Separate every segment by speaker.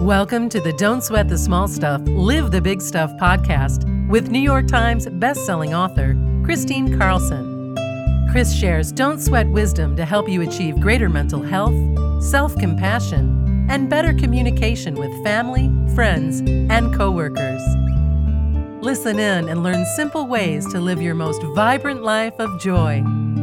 Speaker 1: Welcome to the Don't Sweat the Small Stuff, Live the Big Stuff podcast with New York Times bestselling author Kristine Carlson. Chris shares don't sweat wisdom to help you achieve greater mental health, self-compassion, and better communication with family, friends, and coworkers. Listen in and learn simple ways to live your most vibrant life of joy.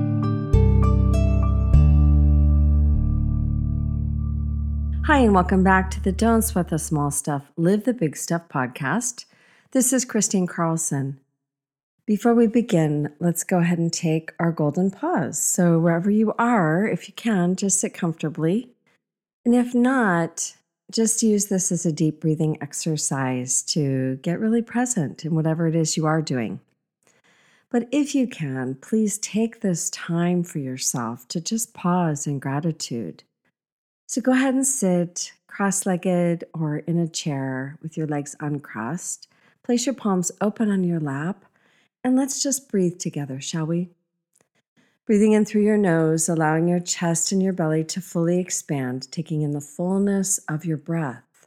Speaker 2: Hi, and welcome back to the Don't Sweat the Small Stuff, Live the Big Stuff podcast. This is Kristine Carlson. Before we begin, let's go ahead and take our golden pause. So wherever you are, if you can, just sit comfortably. And if not, just use this as a deep breathing exercise to get really present in whatever it is you are doing. But if you can, please take this time for yourself to just pause in gratitude. So go ahead and sit cross-legged or in a chair with your legs uncrossed. Place your palms open on your lap, and let's just breathe together, shall we? Breathing in through your nose, allowing your chest and your belly to fully expand, taking in the fullness of your breath.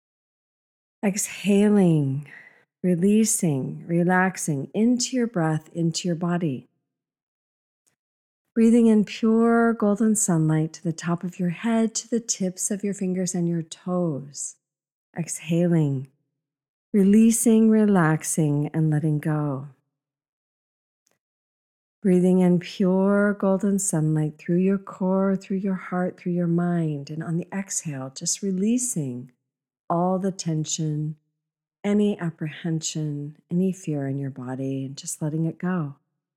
Speaker 2: Exhaling, releasing, relaxing into your breath, into your body. Breathing in pure golden sunlight to the top of your head, to the tips of your fingers and your toes. Exhaling, releasing, relaxing, and letting go. Breathing in pure golden sunlight through your core, through your heart, through your mind. And on the exhale, just releasing all the tension, any apprehension, any fear in your body, and just letting it go.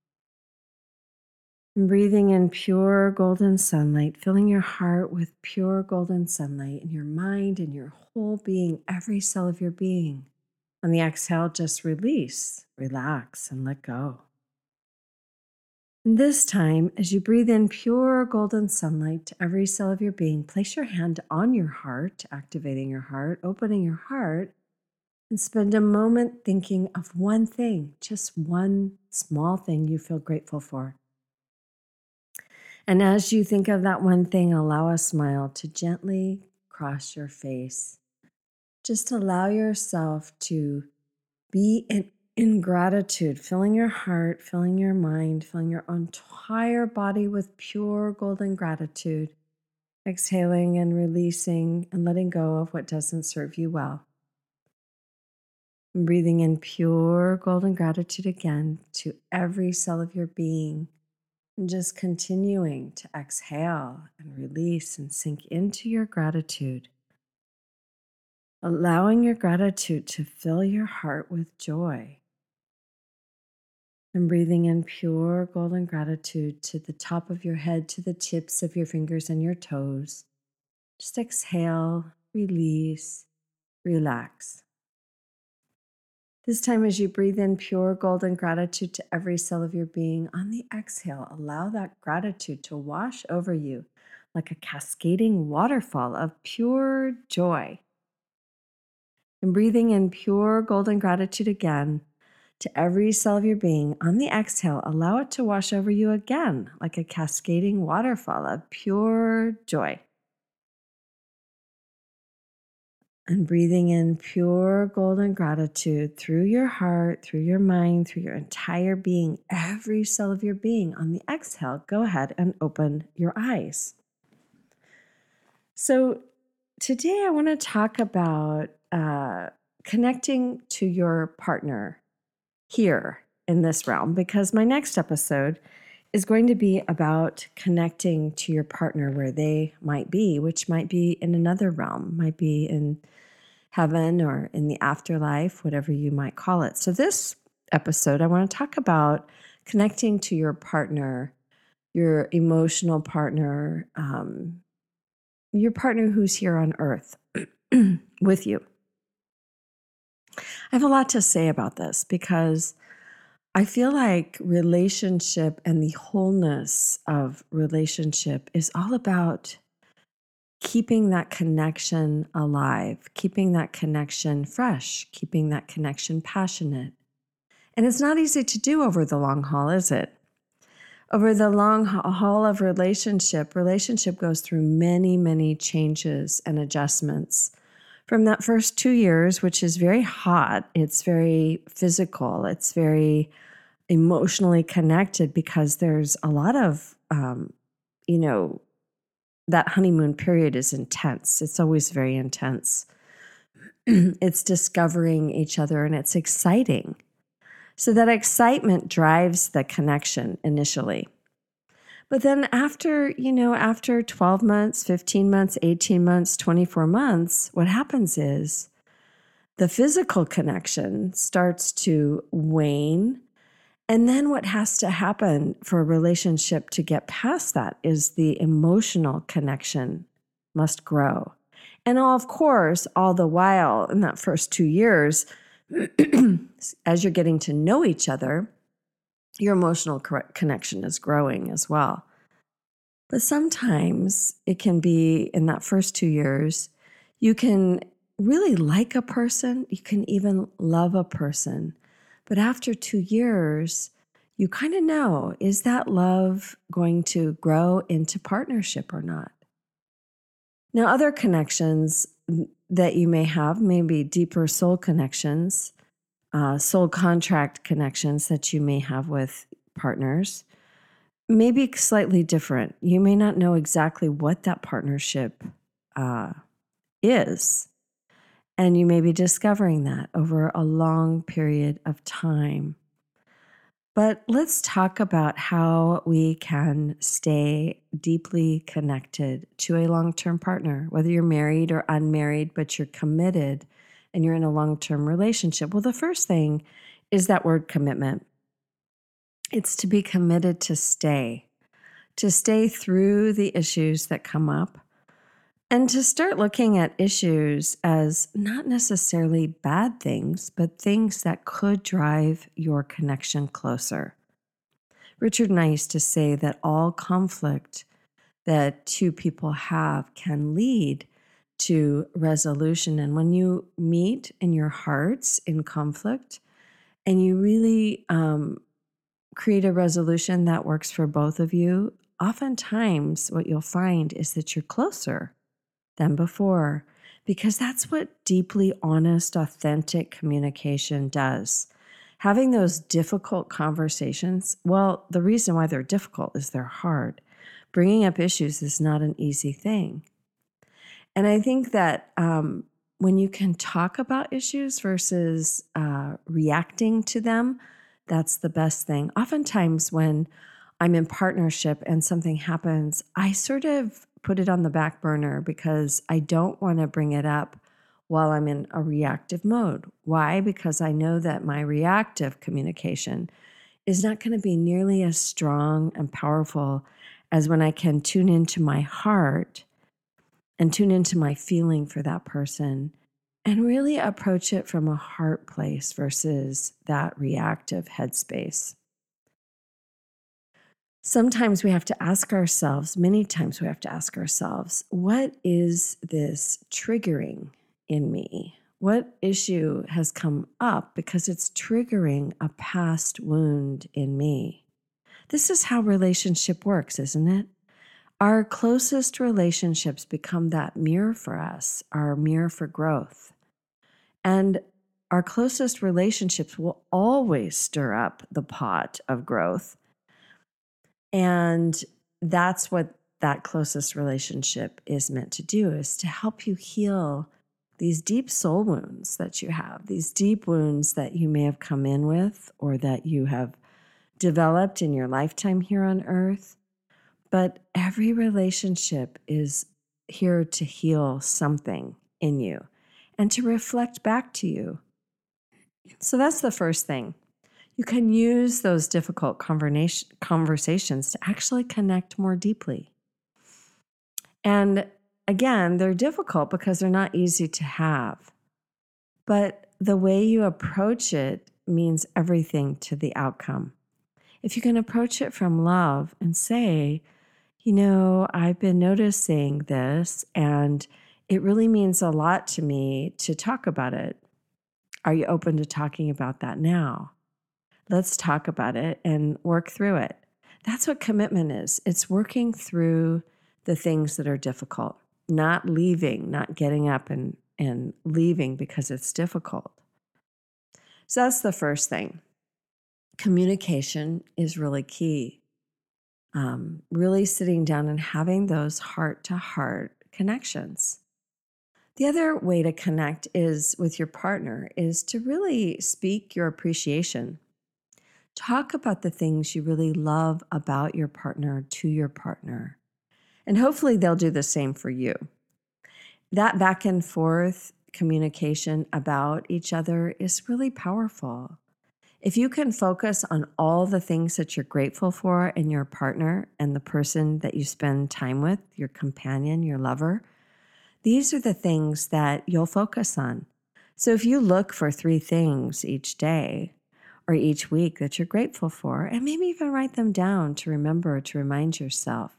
Speaker 2: And breathing in pure golden sunlight, filling your heart with pure golden sunlight, and your mind and your whole being, every cell of your being. On the exhale, just release, relax, and let go. And this time, as you breathe in pure golden sunlight to every cell of your being, place your hand on your heart, activating your heart, opening your heart, and spend a moment thinking of one thing, just one small thing you feel grateful for. And as you think of that one thing, allow a smile to gently cross your face. Just allow yourself to be in gratitude, filling your heart, filling your mind, filling your entire body with pure golden gratitude, exhaling and releasing and letting go of what doesn't serve you well. And breathing in pure golden gratitude again to every cell of your being. And just continuing to exhale and release and sink into your gratitude. Allowing your gratitude to fill your heart with joy. And breathing in pure golden gratitude to the top of your head, to the tips of your fingers and your toes. Just exhale, release, relax. This time, as you breathe in pure golden gratitude to every cell of your being, on the exhale, allow that gratitude to wash over you like a cascading waterfall of pure joy. And breathing in pure golden gratitude again to every cell of your being, on the exhale, allow it to wash over you again like a cascading waterfall of pure joy. And breathing in pure golden gratitude through your heart, through your mind, through your entire being, every cell of your being. On the exhale, go ahead and open your eyes. So today I want to talk about connecting to your partner here in this realm, because my next episode is going to be about connecting to your partner where they might be, which might be in another realm, might be in heaven or in the afterlife, whatever you might call it. So this episode, I want to talk about connecting to your partner, your emotional partner, your partner who's here on earth with you. I have a lot to say about this because I feel like relationship and the wholeness of relationship is all about keeping that connection alive, keeping that connection fresh, keeping that connection passionate. And it's not easy to do over the long haul, is it? Over the long haul of relationship goes through many, many changes and adjustments from that first 2 years, which is very hot, it's very physical, it's very emotionally connected because there's a lot of, that honeymoon period is intense. It's always very intense. It's discovering each other and it's exciting. So that excitement drives the connection initially. But then after 12 months, 15 months, 18 months, 24 months, what happens is the physical connection starts to wane. And then what has to happen for a relationship to get past that is the emotional connection must grow. And of course, all the while in that first 2 years, as you're getting to know each other, your emotional connection is growing as well. But sometimes it can be in that first 2 years, you can really like a person, you can even love a person. But after 2 years, you kind of know, is that love going to grow into partnership or not? Now, other connections that you may have, maybe deeper soul connections, soul contract connections that you may have with partners, may be slightly different. You may not know exactly what that partnership is, and you may be discovering that over a long period of time. But let's talk about how we can stay deeply connected to a long-term partner, whether you're married or unmarried, but you're committed and you're in a long-term relationship. Well, the first thing is that word commitment. It's to be committed to stay through the issues that come up, and to start looking at issues as not necessarily bad things, but things that could drive your connection closer. Richard and I used to say that all conflict that two people have can lead to resolution. And when you meet in your hearts in conflict and you really create a resolution that works for both of you, oftentimes what you'll find is that you're closer than before, because that's what deeply honest, authentic communication does. Having those difficult conversations, well, the reason why they're difficult is they're hard. Bringing up issues is not an easy thing. And I think that when you can talk about issues versus reacting to them, that's the best thing. Oftentimes when I'm in partnership and something happens, I sort of put it on the back burner because I don't want to bring it up while I'm in a reactive mode. Why? Because I know that my reactive communication is not going to be nearly as strong and powerful as when I can tune into my heart and tune into my feeling for that person and really approach it from a heart place versus that reactive headspace. Sometimes we have to ask ourselves, many times we have to ask ourselves, what is this triggering in me? What issue has come up because it's triggering a past wound in me? This is how relationship works, isn't it? Our closest relationships become that mirror for us, our mirror for growth. And our closest relationships will always stir up the pot of growth. And that's what that closest relationship is meant to do, is to help you heal these deep soul wounds that you have, these deep wounds that you may have come in with or that you have developed in your lifetime here on earth. But every relationship is here to heal something in you and to reflect back to you. So that's the first thing. You can use those difficult conversations to actually connect more deeply. And again, they're difficult because they're not easy to have. But the way you approach it means everything to the outcome. If you can approach it from love and say, I've been noticing this and it really means a lot to me to talk about it. Are you open to talking about that now? Let's talk about it and work through it. That's what commitment is. It's working through the things that are difficult, not leaving, not getting up and and leaving because it's difficult. So that's the first thing. Communication is really key. Really sitting down and having those heart-to-heart connections. The other way to connect is with your partner is to really speak your appreciation. Talk about the things you really love about your partner to your partner. And hopefully they'll do the same for you. That back and forth communication about each other is really powerful. If you can focus on all the things that you're grateful for in your partner and the person that you spend time with, your companion, your lover, these are the things that you'll focus on. So if you look for 3 things each day or each week that you're grateful for, and maybe even write them down to remember, to remind yourself,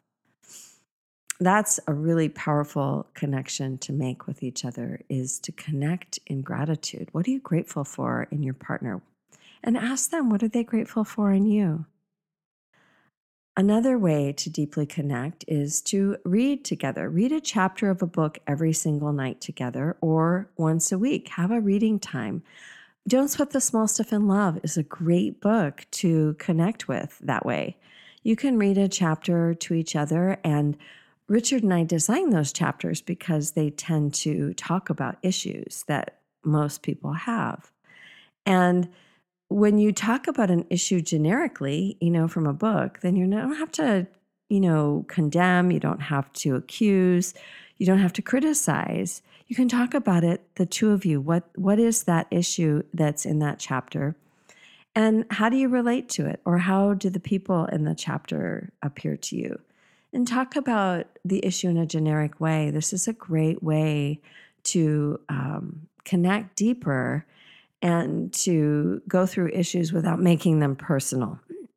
Speaker 2: that's a really powerful connection to make with each other, is to connect in gratitude. What are you grateful for in your partner? And ask them, what are they grateful for in you? Another way to deeply connect is to read together. Read a chapter of a book every single night together, or once a week. Have a reading time. Don't Sweat the Small Stuff in Love is a great book to connect with that way. You can read a chapter to each other, and Richard and I designed those chapters because they tend to talk about issues that most people have. And when you talk about an issue generically, from a book, then you don't have to, condemn, you don't have to accuse, you don't have to criticize. You can talk about it, the two of you. What is that issue that's in that chapter? And how do you relate to it? Or how do the people in the chapter appear to you? And talk about the issue in a generic way. This is a great way to connect deeper and to go through issues without making them personal.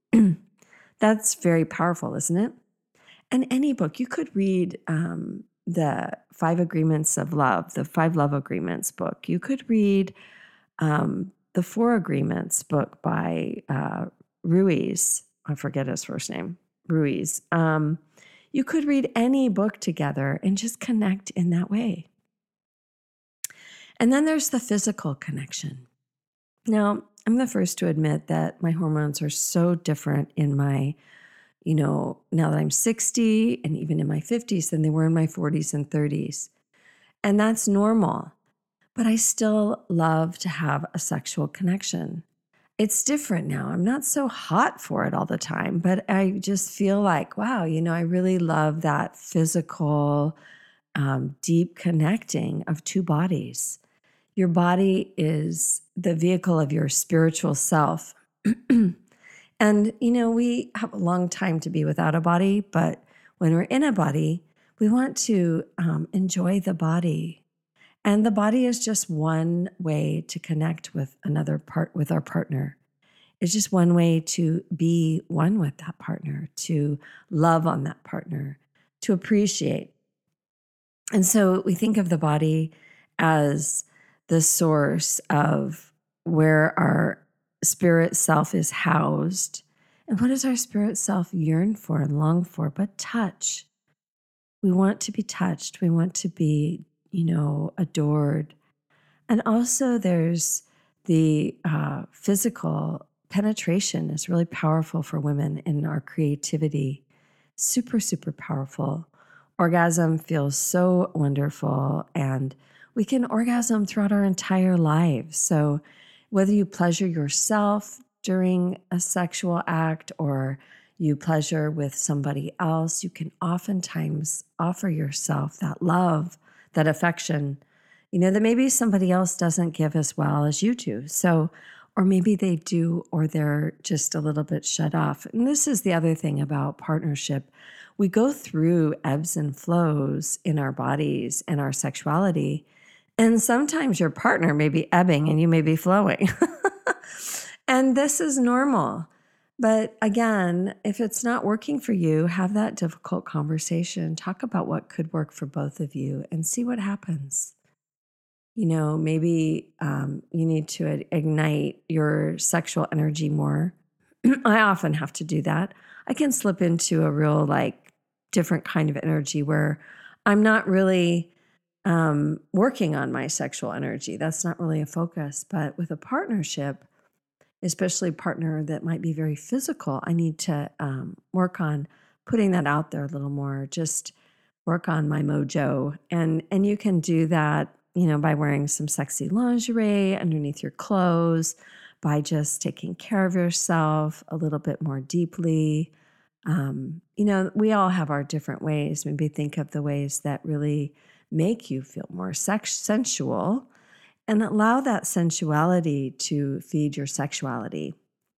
Speaker 2: That's very powerful, isn't it? And any book, you could read the 5 Agreements of Love, the 5 Love Agreements book. You could read the 4 Agreements book by Ruiz. I forget his first name, Ruiz. You could read any book together and just connect in that way. And then there's the physical connection. Now, I'm the first to admit that my hormones are so different in my, now that I'm 60 and even in my 50s than they were in my 40s and 30s. And that's normal. But I still love to have a sexual connection. It's different now. I'm not so hot for it all the time, but I just feel like, wow, I really love that physical, deep connecting of 2 bodies. Your body is the vehicle of your spiritual self. And, we have a long time to be without a body, but when we're in a body, we want to enjoy the body. And the body is just one way to connect with with our partner. It's just one way to be one with that partner, to love on that partner, to appreciate. And so we think of the body as the source of where our spirit self is housed. And what does our spirit self yearn for and long for? But touch. We want to be touched. We want to be, adored. And also there's the physical penetration is really powerful for women in our creativity. Super, super powerful. Orgasm feels so wonderful, and we can orgasm throughout our entire lives. So whether you pleasure yourself during a sexual act or you pleasure with somebody else, you can oftentimes offer yourself that love, that affection, that maybe somebody else doesn't give as well as you do. So, or maybe they do, or they're just a little bit shut off. And this is the other thing about partnership. We go through ebbs and flows in our bodies and our sexuality. And sometimes your partner may be ebbing and you may be flowing. And this is normal. But again, if it's not working for you, have that difficult conversation. Talk about what could work for both of you and see what happens. Maybe you need to ignite your sexual energy more. I often have to do that. I can slip into a real different kind of energy where I'm not really working on my sexual energy. That's not really a focus. But with a partnership, especially a partner that might be very physical, I need to work on putting that out there a little more, just work on my mojo. And you can do that, by wearing some sexy lingerie underneath your clothes, by just taking care of yourself a little bit more deeply. We all have our different ways. Maybe think of the ways that really make you feel more sensual, and allow that sensuality to feed your sexuality.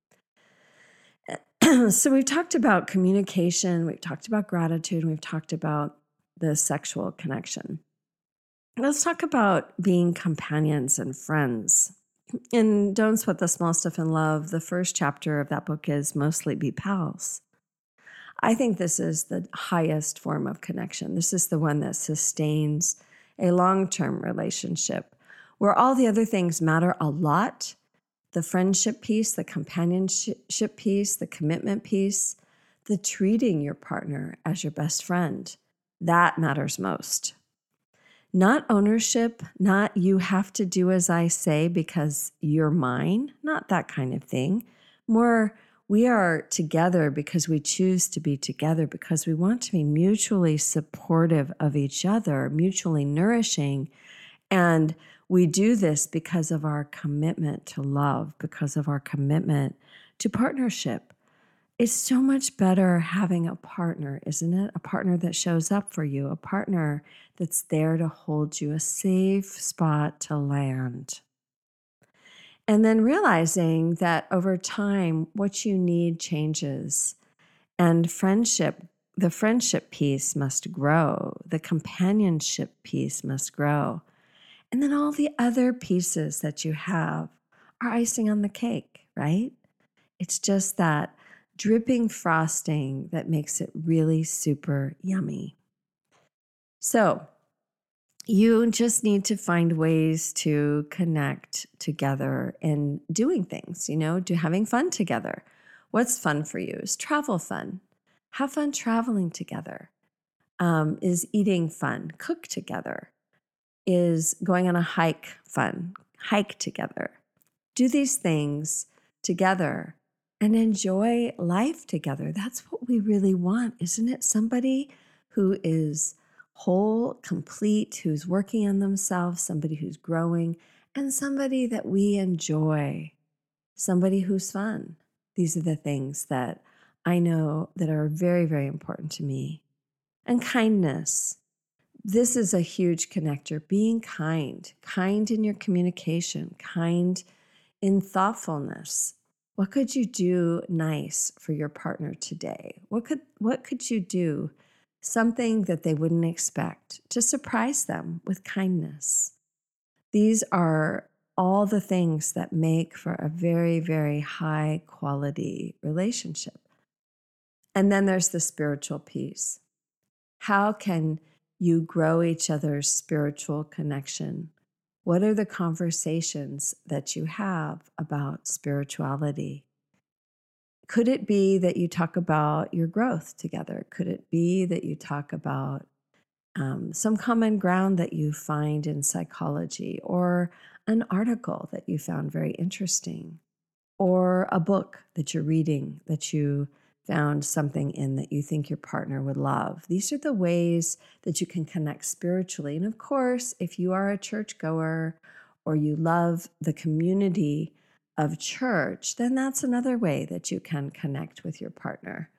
Speaker 2: So we've talked about communication, we've talked about gratitude, and we've talked about the sexual connection. Let's talk about being companions and friends. In Don't Sweat the Small Stuff in Love, the first chapter of that book is Mostly Be Pals. I think this is the highest form of connection. This is the one that sustains a long-term relationship, where all the other things matter a lot. The friendship piece, the companionship piece, the commitment piece, the treating your partner as your best friend, that matters most. Not ownership, not you have to do as I say because you're mine, not that kind of thing. More, we are together because we choose to be together, because we want to be mutually supportive of each other, mutually nourishing. And we do this because of our commitment to love, because of our commitment to partnership. It's so much better having a partner, isn't it? A partner that shows up for you, a partner that's there to hold you, a safe spot to land. And then realizing that over time, what you need changes. And the friendship piece must grow. The companionship piece must grow. And then all the other pieces that you have are icing on the cake, right? It's just that dripping frosting that makes it really super yummy. So you just need to find ways to connect together in doing things, having fun together. What's fun for you? Is travel fun? Have fun traveling together. Is eating fun? Cook together. Is going on a hike fun? Hike together. Do these things together and enjoy life together. That's what we really want, isn't it? Somebody who is whole, complete, who's working on themselves, somebody who's growing, and somebody that we enjoy, somebody who's fun. These are the things that I know that are very, very important to me. And kindness. This is a huge connector. Being kind in your communication, kind in thoughtfulness. What could you do nice for your partner today? What could you do? Something that they wouldn't expect to surprise them with kindness. These are all the things that make for a very, very high quality relationship. And then there's the spiritual piece. How can you grow each other's spiritual connection? What are the conversations that you have about spirituality? Could it be that you talk about your growth together? Could it be that you talk about some common ground that you find in psychology, or an article that you found very interesting, or a book that you're reading that you found something in that you think your partner would love? These are the ways that you can connect spiritually. And of course, if you are a churchgoer or you love the community of church, then that's another way that you can connect with your partner.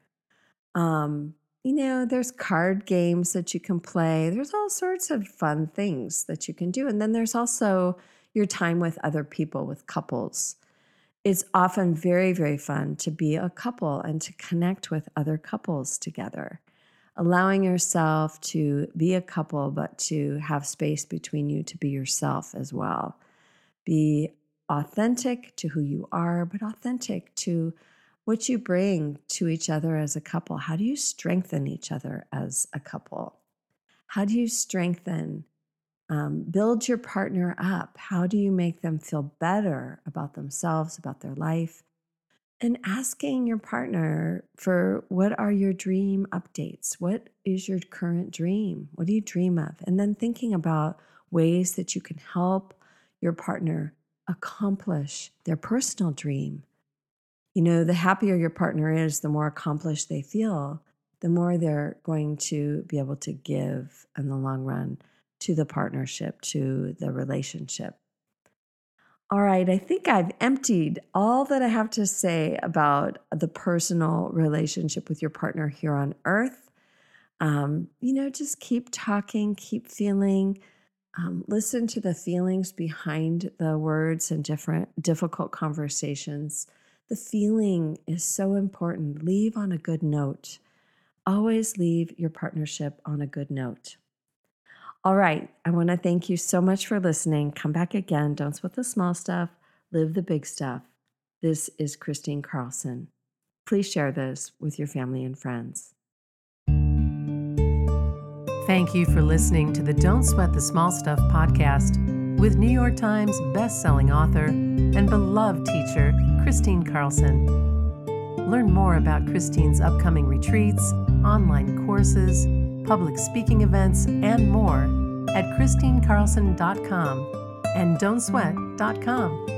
Speaker 2: There's card games that you can play. There's all sorts of fun things that you can do. And then there's also your time with other people, with couples. It's often very, very fun to be a couple and to connect with other couples together, allowing yourself to be a couple, but to have space between you to be yourself as well. Be authentic to who you are, but authentic to what you bring to each other as a couple. How do you strengthen each other as a couple? How do you strengthen, build your partner up? How do you make them feel better about themselves, about their life? And asking your partner for what are your dream updates? What is your current dream? What do you dream of? And then thinking about ways that you can help your partner accomplish their personal dream. The happier your partner is, the more accomplished they feel, the more they're going to be able to give in the long run to the partnership, to the relationship. All right, I think I've emptied all that I have to say about the personal relationship with your partner here on earth. Just keep talking, keep feeling, listen to the feelings behind the words and different difficult conversations. The feeling is so important. Leave on a good note. Always leave your partnership on a good note. All right. I want to thank you so much for listening. Come back again. Don't sweat the small stuff. Live the big stuff. This is Christine Carlson. Please share this with your family and friends.
Speaker 1: Thank you for listening to the Don't Sweat the Small Stuff podcast with New York Times bestselling author and beloved teacher, Christine Carlson. Learn more about Christine's upcoming retreats, online courses, public speaking events, and more at ChristineCarlson.com and Don'tSweat.com.